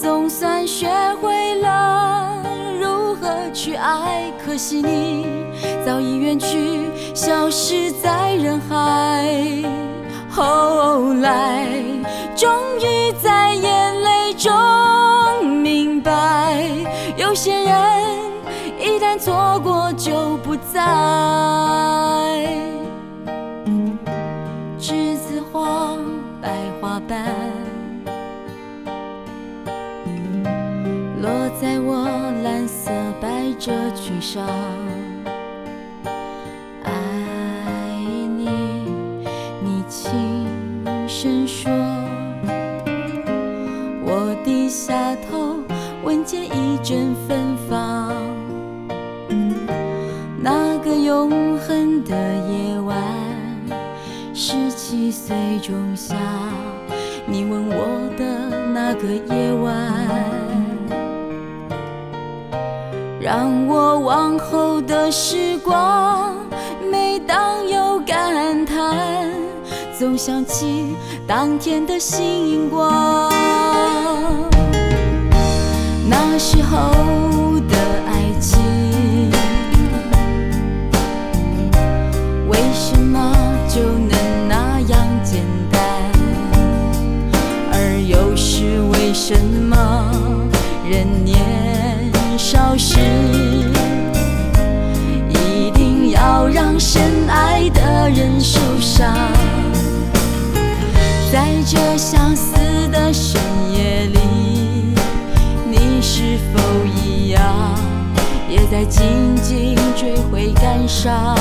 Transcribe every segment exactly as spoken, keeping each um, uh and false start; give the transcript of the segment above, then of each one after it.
总算学会了如何去爱，可惜你早已远去，消失在人海。后来终于在眼泪中明白，有些人一旦错过就不再。栀子花白花瓣落在我蓝色百褶裙上，爱你，你轻声说。我低下头，闻见一阵芬芳。那个永恒的夜晚，十七岁仲夏，你吻我的那个夜晚，让我往后的时光，每当有感叹，总想起当天的星光。那时候的爱情，为什么就能那样简单？而又是为什么人年少时，一定要让深爱的人受伤？在这相似的深夜里，你是否一样，也在静静追悔感伤？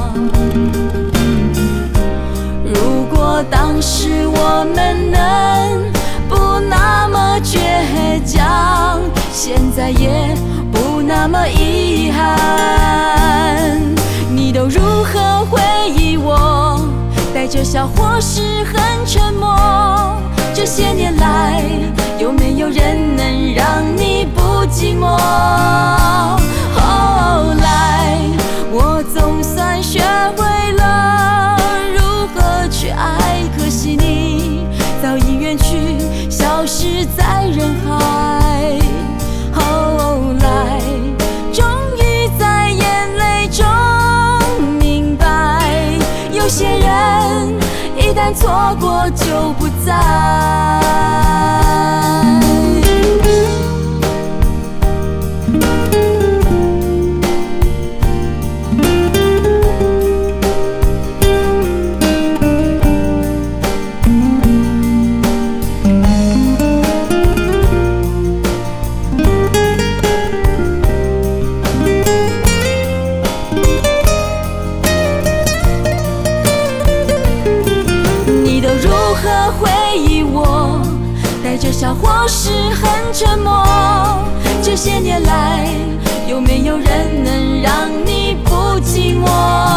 如果当时我们能不那么倔强，现在也不那么遗憾。你都如何回忆我？带着笑或是很沉默。这些年来，有没有人能让你不寂寞？后来，我总算学会了如何去爱，可惜你早已远去，消失在人海。后来，终于在眼泪中明白，有些人一旦错过就不再。带着笑或是很沉默，这些年来，有没有人能让你不寂寞？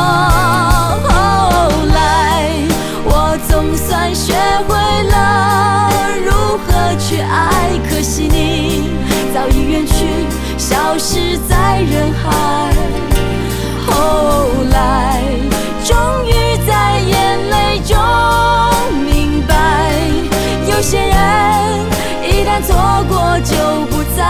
后来，我总算学会了如何去爱，可惜你早已远去，消失在人海。后来，终于在眼泪中明白，有些人一旦错过就不再。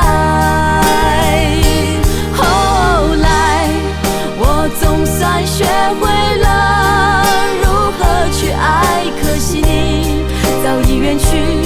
后来，我总算学会了如何去爱，可惜你早已远去，